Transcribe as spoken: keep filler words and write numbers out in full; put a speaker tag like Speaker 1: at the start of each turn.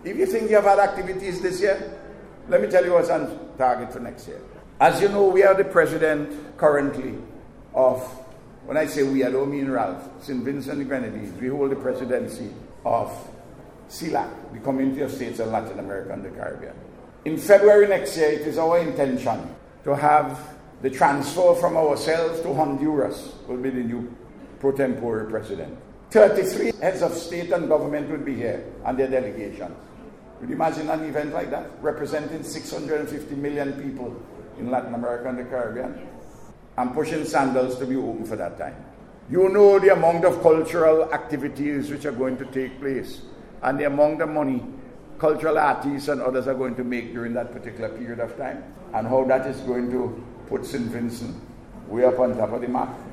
Speaker 1: If you think you have had activities this year, let me tell you what's on target for next year. As you know, we are the president currently of, when I say we, I don't mean Ralph, Saint Vincent and the Grenadines. We hold the presidency of C E L A C, the Community of States of Latin America and the Caribbean. In February next year, it is our intention to have the transfer from ourselves to Honduras, will be the new pro tempore president. thirty-three heads of state and government will be here and their delegations. Could you imagine an event like that, representing six hundred fifty million people in Latin America and the Caribbean? I'm pushing sandals to be open for that time. You know the amount of cultural activities which are going to take place and the amount of money cultural artists and others are going to make during that particular period of time, and how that is going to put Saint Vincent way up on top of the map.